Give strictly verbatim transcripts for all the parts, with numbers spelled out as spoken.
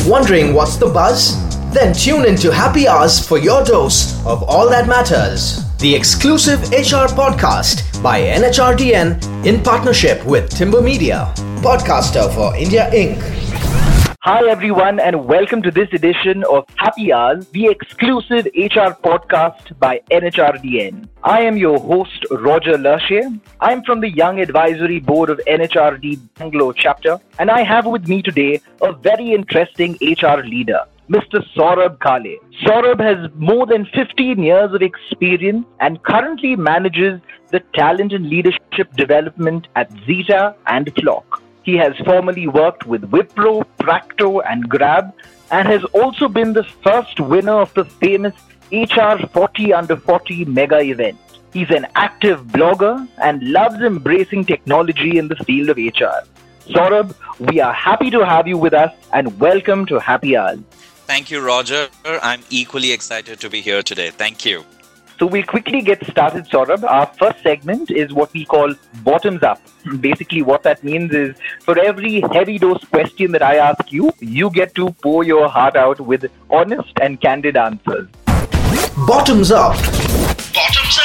Wondering what's the buzz? Then tune into Happy Hours for your dose of all that matters. The exclusive H R podcast by N H R D N in partnership with Timber Media, podcaster for India Incorporated. Hi everyone and welcome to this edition of Happy Hours, the exclusive H R podcast by N H R D N. I am your host Roger Lashe. I am from the Young Advisory Board of N H R D Bangalore chapter, and I have with me today a very interesting H R leader, Mister Saurabh Kale. Saurabh has more than fifteen years of experience and currently manages the talent and leadership development at Zeta and Flock. He has formerly worked with Wipro, Practo and Grab, and has also been the first winner of the famous H R forty under forty mega event. He's an active blogger and loves embracing technology in the field of H R. Saurabh, we are happy to have you with us and welcome to Happy Hours. Thank you, Roger. I'm equally excited to be here today. Thank you. So we'll quickly get started, Saurabh. Our first segment is what we call bottoms up. Basically, what that means is for every heavy dose question that I ask you, you get to pour your heart out with honest and candid answers. Bottoms up. Bottoms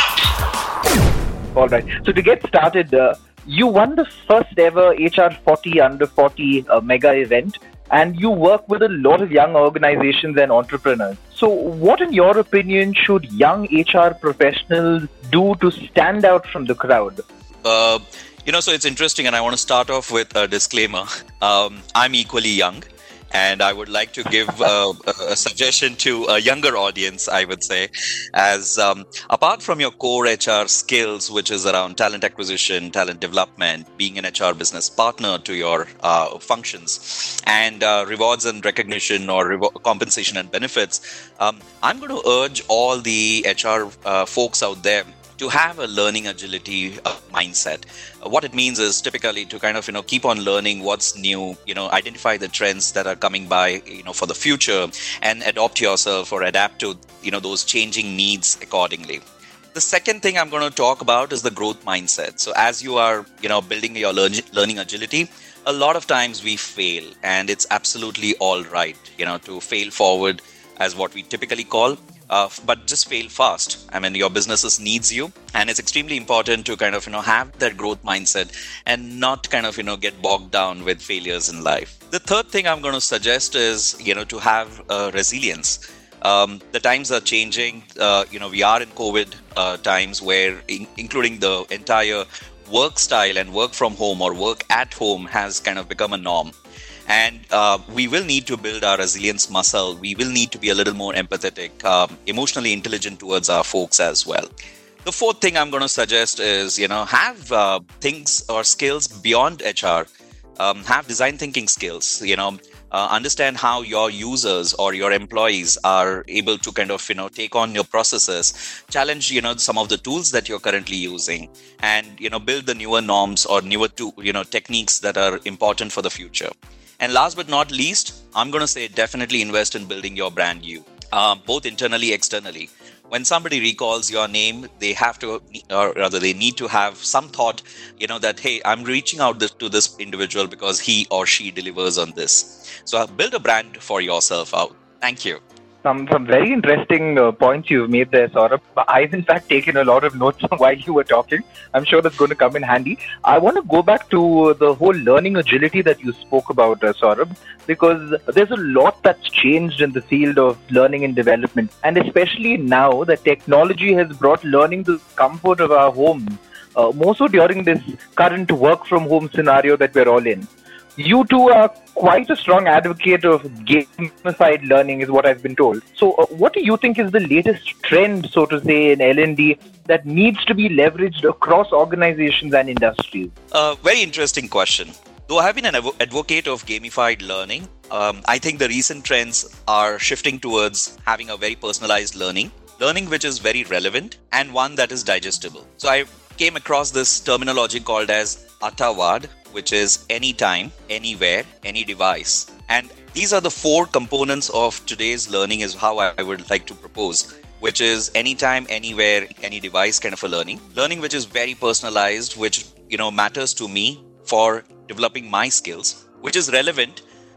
up. All right. So to get started, uh, you won the first ever H R forty under forty uh, mega event, and you work with a lot of young organizations and entrepreneurs. So what, in your opinion, should young H R professionals do to stand out from the crowd? Uh, you know, so it's interesting, and I want to start off with a disclaimer. Um, I'm equally young, and I would like to give uh, a suggestion to a younger audience, I would say, as um, apart from your core H R skills, which is around talent acquisition, talent development, being an H R business partner to your uh, functions, and uh, rewards and recognition or revo- compensation and benefits, um, I'm going to urge all the H R uh, folks out there to have a learning agility uh, mindset. Uh, what it means is typically to kind of, you know, keep on learning what's new, you know, identify the trends that are coming by, you know, for the future, and adopt yourself or adapt to, you know, those changing needs accordingly. The second thing I'm going to talk about is the growth mindset. So as you are, you know, building your learn- learning agility, a lot of times we fail, and it's absolutely all right, you know, to fail forward as what we typically call. Uh, but just fail fast. I mean, your businesses needs you, and it's extremely important to kind of, you know, have that growth mindset and not kind of, you know, get bogged down with failures in life. The third thing I'm going to suggest is, you know, to have uh, resilience. Um, the times are changing. Uh, you know, we are in COVID uh, times where in- including the entire work style and work from home or work at home has kind of become a norm. And uh, we will need to build our resilience muscle. We will need to be a little more empathetic, um, emotionally intelligent towards our folks as well. The fourth thing I'm going to suggest is, you know, have uh, things or skills beyond H R. Um, have design thinking skills, you know, uh, understand how your users or your employees are able to kind of, you know, take on your processes, challenge, you know, some of the tools that you're currently using, and, you know, build the newer norms or newer, to, you know, techniques that are important for the future. And last but not least, I'm going to say definitely invest in building your brand you, uh, both internally, externally. When somebody recalls your name, they have to, or rather they need to have some thought, you know, that, hey, I'm reaching out this, to this individual because he or she delivers on this. So build a brand for yourself out. Thank you. Some some very interesting uh, points you've made there, Saurabh. I've in fact taken a lot of notes while you were talking. I'm sure that's going to come in handy. I want to go back to the whole learning agility that you spoke about, uh, Saurabh, because there's a lot that's changed in the field of learning and development. And especially now that technology has brought learning to the comfort of our homes, uh, more so during this current work from home scenario that we're all in. You two are quite a strong advocate of gamified learning, is what I've been told. So uh, what do you think is the latest trend, so to say, in L and D that needs to be leveraged across organizations and industries? Uh, very interesting question. Though I have been an advo- advocate of gamified learning, um, I think the recent trends are shifting towards having a very personalized learning, learning which is very relevant and one that is digestible. So I came across this terminology called as Attawad, which is anytime, anywhere, any device. And these are the four components of today's learning is how I would like to propose, which is anytime, anywhere, any device kind of a learning. Learning which is very personalized, which, you know, matters to me for developing my skills, which is relevant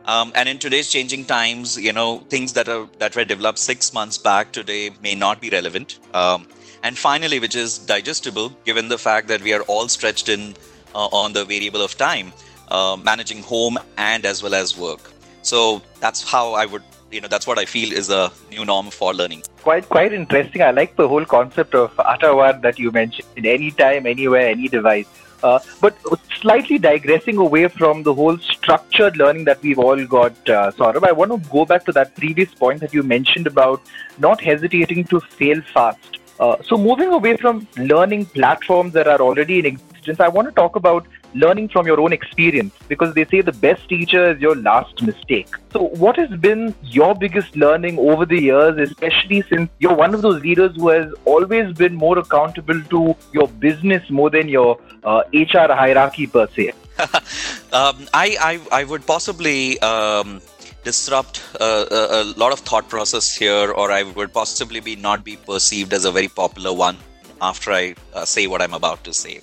Um, and in today's changing times, you know, things that are that were developed six months back today may not be relevant. Um, and finally, which is digestible, given the fact that we are all stretched in uh, on the variable of time, uh, managing home and as well as work. So that's how I would, you know, that's what I feel is a new norm for learning. Quite, quite interesting. I like the whole concept of Atawar that you mentioned. Anytime, anywhere, any device. Uh, but slightly digressing away from the whole structured learning that we've all got, uh, Saurabh, I want to go back to that previous point that you mentioned about not hesitating to fail fast. Uh, so moving away from learning platforms that are already in existence, I want to talk about learning from your own experience, because they say the best teacher is your last mistake. So what has been your biggest learning over the years, especially since you're one of those leaders who has always been more accountable to your business more than your uh, H R hierarchy per se? um, I, I I would possibly um, disrupt uh, a, a lot of thought process here, or I would possibly be not be perceived as a very popular one after I uh, say what I'm about to say.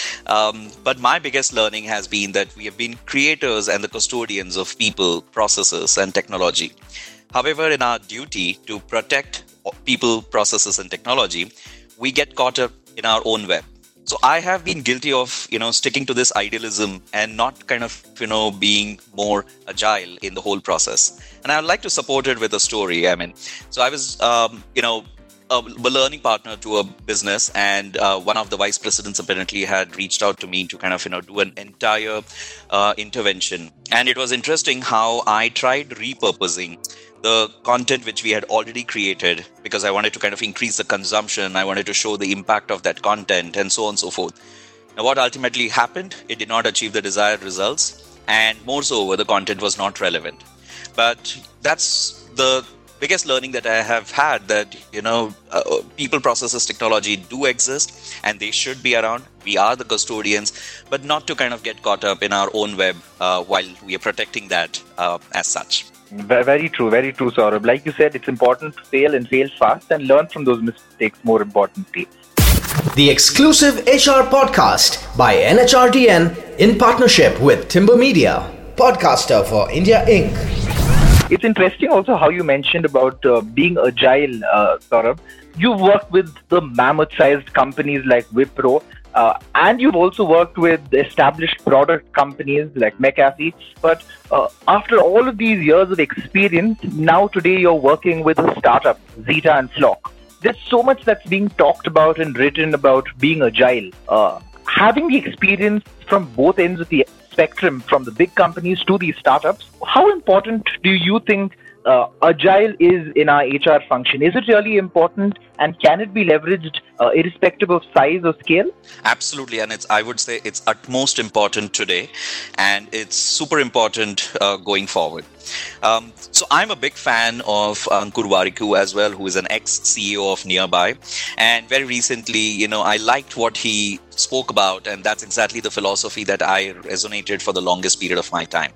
Um, but my biggest learning has been that we have been creators and the custodians of people, processes, and technology. However, in our duty to protect people, processes, and technology, we get caught up in our own web. So I have been guilty of, you know, sticking to this idealism and not kind of, you know, being more agile in the whole process. And I would like to support it with a story. I mean, so I was, um, you know, a learning partner to a business, and uh, one of the vice presidents apparently had reached out to me to kind of, you know, do an entire uh, intervention. And it was interesting how I tried repurposing the content which we had already created, because I wanted to kind of increase the consumption. I wanted to show the impact of that content and so on and so forth. Now, what ultimately happened, it did not achieve the desired results. And more so, the content was not relevant. But that's the biggest learning that I have had, that, you know, uh, people, processes, technology do exist and they should be around. We are the custodians, but not to kind of get caught up in our own web uh, while we are protecting that uh, as such. Very true, very true, Saurabh. Like you said, it's important to fail and fail fast and learn from those mistakes, more importantly. The exclusive H R podcast by N H R D N in partnership with Timber Media, podcaster for India Incorporated. It's interesting also how you mentioned about uh, being agile, uh, Saurabh. You've worked with the mammoth-sized companies like Wipro, uh, and you've also worked with established product companies like McAfee. But uh, after all of these years of experience, now today you're working with a startup, Zeta and Flock. There's so much that's being talked about and written about being agile. Uh, having the experience from both ends of the spectrum, from the big companies to these startups, how important do you think uh, agile is in our H R function? Is it really important, and can it be leveraged uh, irrespective of size or scale? Absolutely, and it's, I would say it's utmost important today, and it's super important uh, going forward. Um, so I'm a big fan of Ankur Warikoo as well, who is an ex-C E O of Nearby. And very recently, you know, I liked what he spoke about, and that's exactly the philosophy that I resonated for the longest period of my time.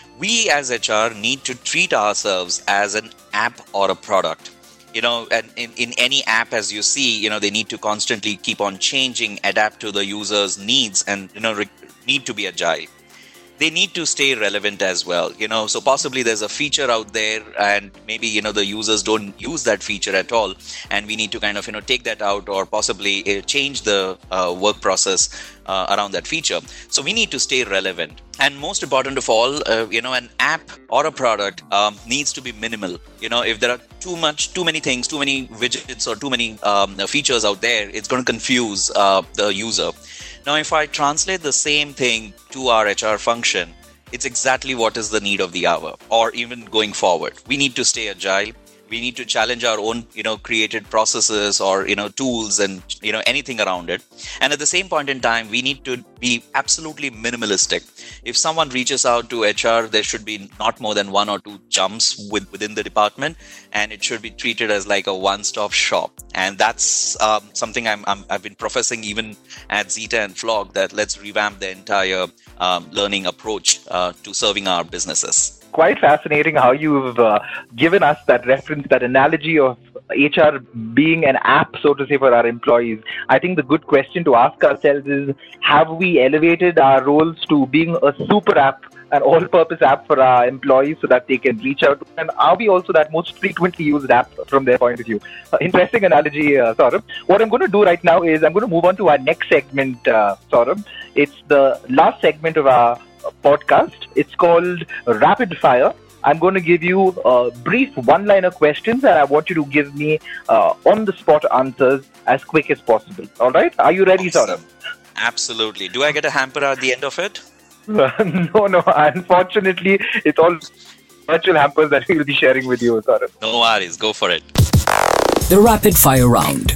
We as H R need to treat ourselves as an app or a product. You know, and in, in any app, as you see, you know, they need to constantly keep on changing, adapt to the user's needs, and, you know, re- need to be agile. They need to stay relevant as well, you know, so possibly there's a feature out there and maybe, you know, the users don't use that feature at all. And we need to kind of, you know, take that out or possibly uh, change the uh, work process uh, around that feature. So we need to stay relevant. And most important of all, uh, you know, an app or a product um, needs to be minimal. You know, if there are too much, too many things, too many widgets or too many um, features out there, it's going to confuse uh, the user. Now, if I translate the same thing to our H R function, it's exactly what is the need of the hour, or even going forward. We need to stay agile. We need to challenge our own, you know, created processes or, you know, tools and, you know, anything around it. And at the same point in time, we need to be absolutely minimalistic. If someone reaches out to H R, there should be not more than one or two jumps with, within the department, and it should be treated as like a one-stop shop. And that's um, something I'm, I'm, I've been professing even at Zeta and Flock, that let's revamp the entire um, learning approach uh, to serving our businesses. Quite fascinating how you've uh, given us that reference, that analogy of H R being an app, so to say, for our employees. I think the good question to ask ourselves is, have we elevated our roles to being a super app an all-purpose app for our employees so that they can reach out? And are we also that most frequently used app from their point of view? Uh, interesting analogy, uh, Saurabh. What I'm going to do right now is I'm going to move on to our next segment, uh, Saurabh. It's the last segment of our podcast. It's called Rapid Fire. I'm going to give you uh, brief one-liner questions, and I want you to give me uh, on-the-spot answers as quick as possible. All right? Are you ready, Awesome. Saurabh? Absolutely. Do I get a hamper at the end of it? no, no. Unfortunately, it's all virtual hampers that we will be sharing with you, Saurabh. No worries. Go for it. The rapid fire round.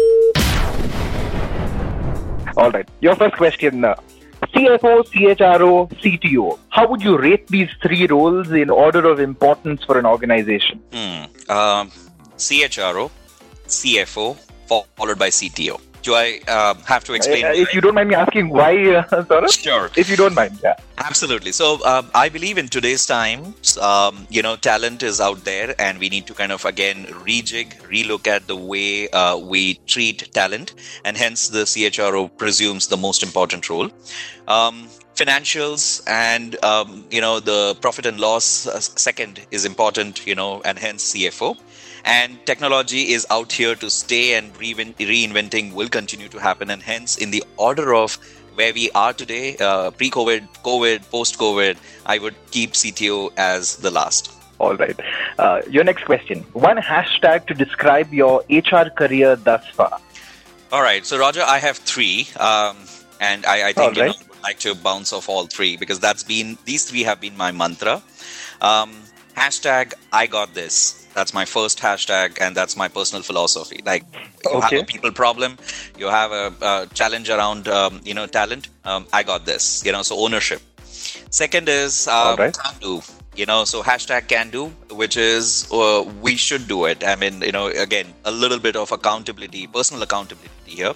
All right. Your first question. Uh, C F O, C H R O, C T O. How would you rate these three roles in order of importance for an organization? Hmm. Um, C H R O, C F O, followed by C T O. Do I uh, have to explain? Uh, if you don't mind me asking why, uh, Saurabh? Sure. If you don't mind, yeah. Absolutely. So uh, I believe in today's times, um, you know, talent is out there, and we need to kind of, again, rejig, relook at the way uh, we treat talent, and hence the C H R O presumes the most important role. Um, financials and, um, you know, the profit and loss uh, second is important, you know, and hence C F O. And technology is out here to stay, and reinvent, reinventing will continue to happen. And hence, in the order of where we are today, uh, pre-COVID, COVID, post-COVID, I would keep C T O as the last. All right. Uh, your next question. One hashtag to describe your H R career thus far. All right. So, Roger, I have three. Um, and I, I think All right. you know, I would like to bounce off all three, because that's been, these three have been my mantra. Um, hashtag, I got this. That's my first hashtag, and that's my personal philosophy. Like, you Okay. have a people problem, you have a, a challenge around, um, you know, talent. Um, I got this. You know, so ownership. Second is uh, All right. can do. You know, so hashtag can do, which is uh, we should do it. I mean, you know, again, a little bit of accountability, personal accountability here.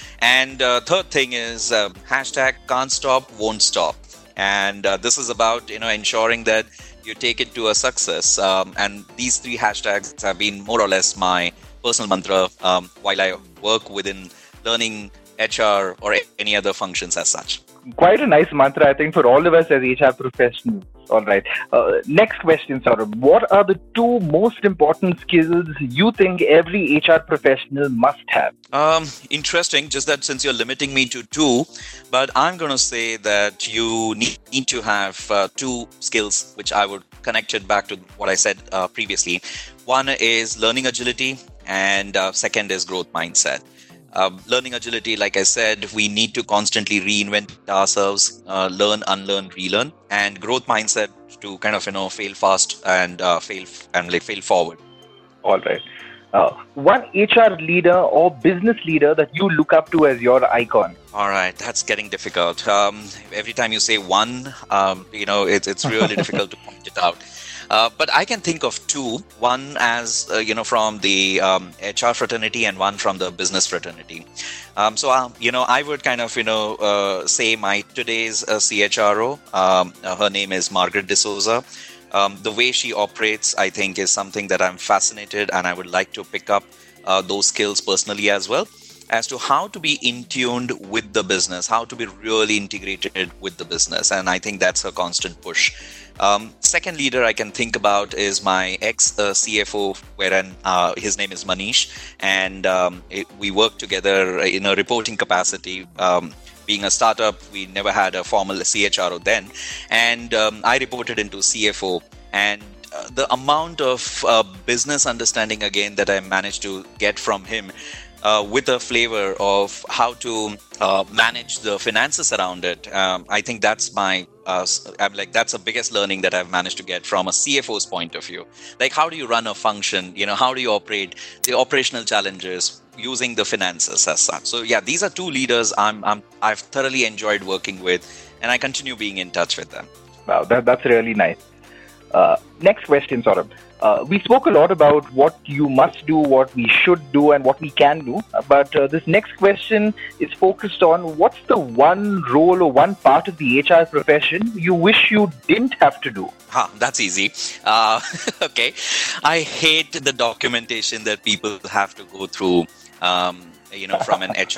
And uh, third thing is uh, hashtag can't stop, won't stop. And uh, this is about, you know, ensuring that you take it to a success. Um, and these three hashtags have been more or less my personal mantra um, while I work within learning H R or any other functions as such. Quite a nice mantra, I think, for all of us as H R professionals. All right. Uh, next question, Saurabh. What are the two most important skills you think every H R professional must have? Um, interesting, just that since you're limiting me to two, but I'm going to say that you need, need to have uh, two skills, which I would connect it back to what I said uh, previously. One is learning agility, and uh, second is growth mindset. Uh, learning agility, like I said, we need to constantly reinvent ourselves, uh, learn, unlearn, relearn, and growth mindset to kind of, you know, fail fast and uh, fail f- and like fail forward. All right. Uh, one H R leader or business leader that you look up to as your icon. All right, that's getting difficult. Um, every time you say one, um, you know, it's it's really difficult to point it out. Uh, but I can think of two, one as, uh, you know, from the um, H R fraternity and one from the business fraternity. Um, so, um, you know, I would kind of, you know, uh, say my today's uh, C H R O, um, uh, her name is Margaret D'Souza. Um, the way she operates, I think, is something that I'm fascinated, and I would like to pick up uh, those skills personally as well, as to how to be in tuned with the business, how to be really integrated with the business. And I think that's a constant push. Um, second leader I can think about is my ex-C F O, wherein uh, his name is Manish, and um, it, we work together in a reporting capacity. Um, being a startup, we never had a formal C H R O then, and um, I reported into C F O, and uh, the amount of uh, business understanding again that I managed to get from him, Uh, with a flavor of how to uh, manage the finances around it. Um, I think that's my, uh, I'm like, that's the biggest learning that I've managed to get from a C F O's point of view. Like, how do you run a function? You know, how do you operate the operational challenges using the finances as such? So yeah, these are two leaders I'm, I'm, I've thoroughly enjoyed working with, and I continue being in touch with them. Wow, that, that's really nice. Uh, next question, Saurabh. Uh, we spoke a lot about what you must do, what we should do, and what we can do. But uh, this next question is focused on what's the one role or one part of the H R profession you wish you didn't have to do? Huh, that's easy. Uh, okay. I hate the documentation that people have to go through, um, you know, from an H R point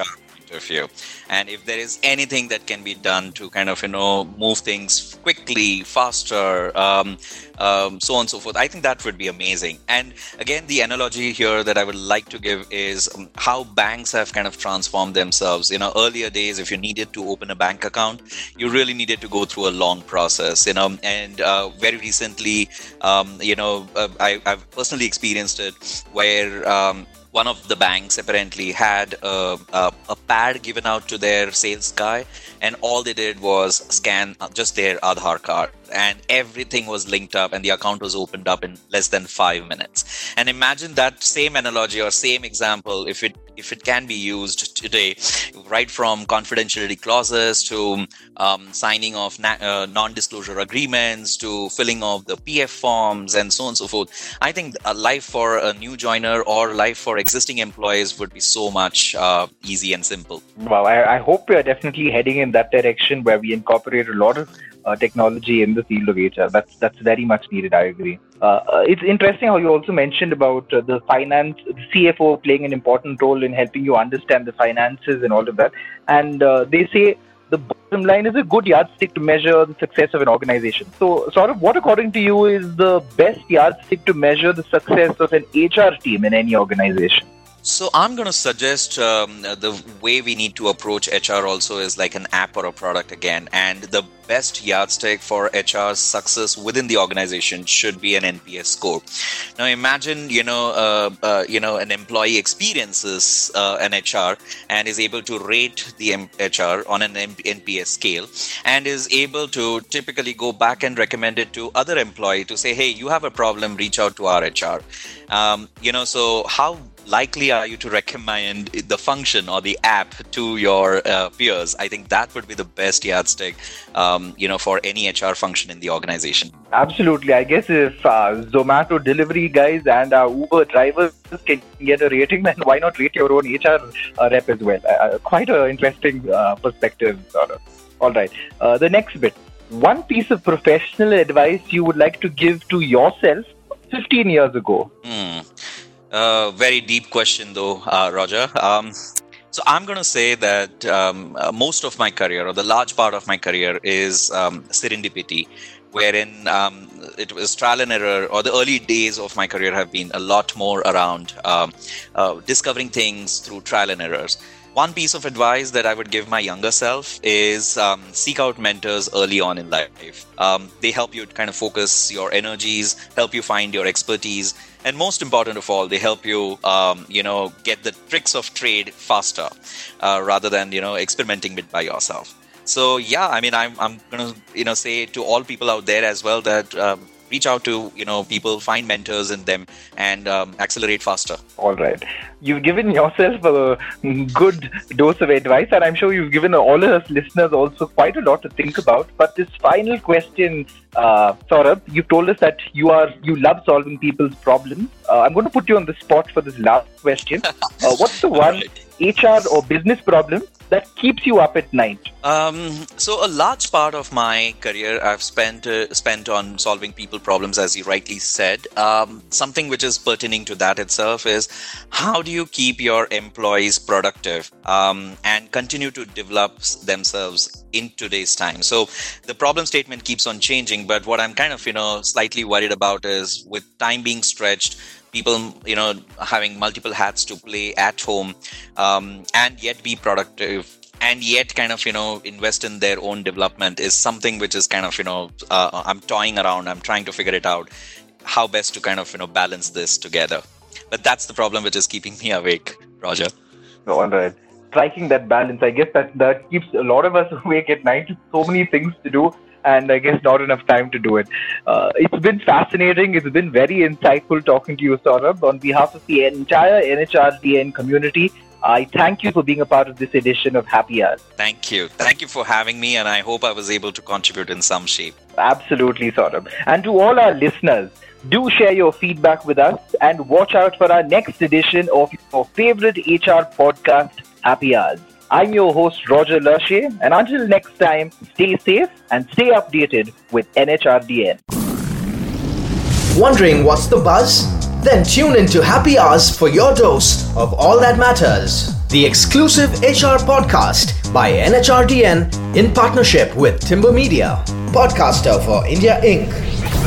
point of view. And if there is anything that can be done to kind of, you know, move things quickly, faster, um, um, so on and so forth, I think that would be amazing. And again, the analogy here that I would like to give is um, how banks have kind of transformed themselves. You know, earlier days, if you needed to open a bank account, you really needed to go through a long process, you know, and uh, very recently, um, you know, uh, I, I've personally experienced it where um, one of the banks apparently had a, a, a pad given out to their sales guy, and all they did was scan just their Aadhaar card, and everything was linked up and the account was opened up in less than five minutes. And imagine that same analogy or same example if it if it can be used today, right from confidentiality clauses to um, signing of na- uh, non-disclosure agreements to filling of the P F forms and so on and so forth. I think a life for a new joiner or life for existing employees would be so much uh, easy and simple. Wow, I, I hope we are definitely heading in that direction where we incorporate a lot of uh, technology in the field of H R. That's that's very much needed. I agree. Uh, it's interesting how you also mentioned about uh, the finance, the C F O playing an important role in helping you understand the finances and all of that. And uh, they say the bottom line is a good yardstick to measure the success of an organization. So, sort of, what according to you is the best yardstick to measure the success of an H R team in any organization? So I'm going to suggest um, the way we need to approach H R also is like an app or a product again. And the best yardstick for H R's success within the organization should be an N P S score. Now imagine, you know, uh, uh, you know, an employee experiences uh, an H R and is able to rate the M- H R on an N P S scale and is able to typically go back and recommend it to other employee to say, hey, you have a problem, reach out to our H R. Um, you know, so how likely are you to recommend the function or the app to your uh, peers? I think that would be the best yardstick, um, you know, for any H R function in the organization. Absolutely. I guess if uh, Zomato delivery guys and uh, Uber drivers can get a rating, then why not rate your own H R uh, rep as well? Uh, quite an interesting uh, perspective. Sort of. All right. Uh, the next bit. One piece of professional advice you would like to give to yourself fifteen years ago. Hmm. Uh, very deep question though, uh, Roger. Um, so I'm going to say that um, uh, most of my career or the large part of my career is um, serendipity, wherein um, it was trial and error, or the early days of my career have been a lot more around um, uh, discovering things through trial and errors. One piece of advice that I would give my younger self is um, seek out mentors early on in life. Um, they help you kind of focus your energies, help you find your expertise, and most important of all, they help you, um, you know, get the tricks of trade faster uh, rather than, you know, experimenting with by yourself. So yeah, I mean, I'm I'm gonna you know say to all people out there as well that um, reach out to you know people, find mentors in them, and um, accelerate faster. All right, you've given yourself a good dose of advice, and I'm sure you've given all of us listeners also quite a lot to think about. But this final question, uh, Saurabh, you've told us that you are you love solving people's problems. Uh, I'm going to put you on the spot for this last question. Uh, what's the one right. H R or business problem that keeps you up at night? Um, so a large part of my career I've spent uh, spent on solving people problems, as you rightly said. Um, something which is pertaining to that itself is how do you keep your employees productive um, and continue to develop themselves in today's time? So the problem statement keeps on changing, but what I'm kind of you know slightly worried about is with time being stretched, people, you know, having multiple hats to play at home um, and yet be productive and yet kind of, you know, invest in their own development is something which is kind of, you know, uh, I'm toying around. I'm trying to figure it out, how best to kind of, you know, balance this together. But that's the problem which is keeping me awake, Roger. All right. Striking that balance, I guess that, that keeps a lot of us awake at night. So many things to do, and I guess not enough time to do it. Uh, it's been fascinating. It's been very insightful talking to you, Saurabh. On behalf of the entire N H R D N community, I thank you for being a part of this edition of Happy Hours. Thank you. Thank you for having me, and I hope I was able to contribute in some shape. Absolutely, Saurabh. And to all our listeners, do share your feedback with us and watch out for our next edition of your favorite H R podcast, Happy Hours. I'm your host, Roger Lashe, and until next time, stay safe and stay updated with N H R D N. Wondering what's the buzz? Then tune into Happy Hours for your dose of all that matters. The exclusive H R podcast by N H R D N in partnership with Timber Media, podcaster for India Incorporated.